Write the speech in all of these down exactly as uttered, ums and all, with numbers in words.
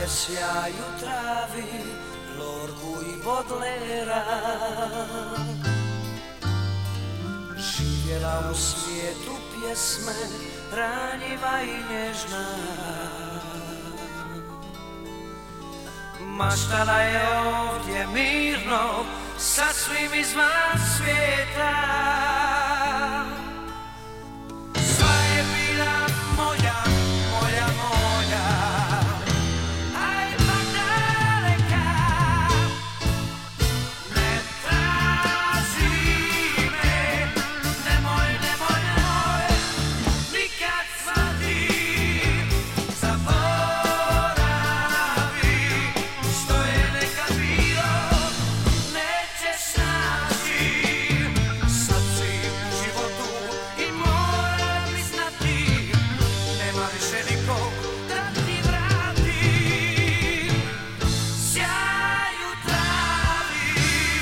je sjaj u travi, Lorku i Bodlera. Živjela u svijetu pjesme, ranjiva i nježna. Maštala je ovdje mirno, sasvim izvan svijeta. Sva je bila moja, moja, moja. Aj pa daleka, ne traži me, nemoj, nemoj, nemoj, nikad shvati, zaboravi, što je nekad bilo, nećeš naći. Sad si u životu i moram priznati, nema više nikog da ti vrati sjaj u travi.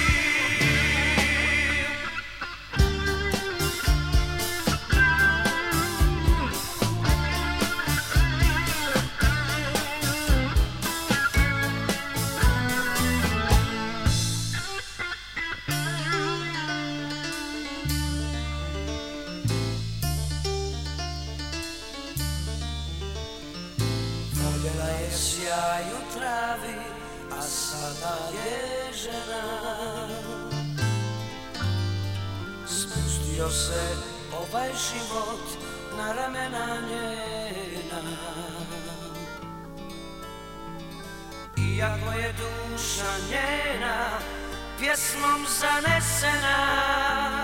Voljela je sjaj u travi, a sada je žena. Spustio se ovaj život na ramena njena. Iako je duša njena pjesmom zanesena,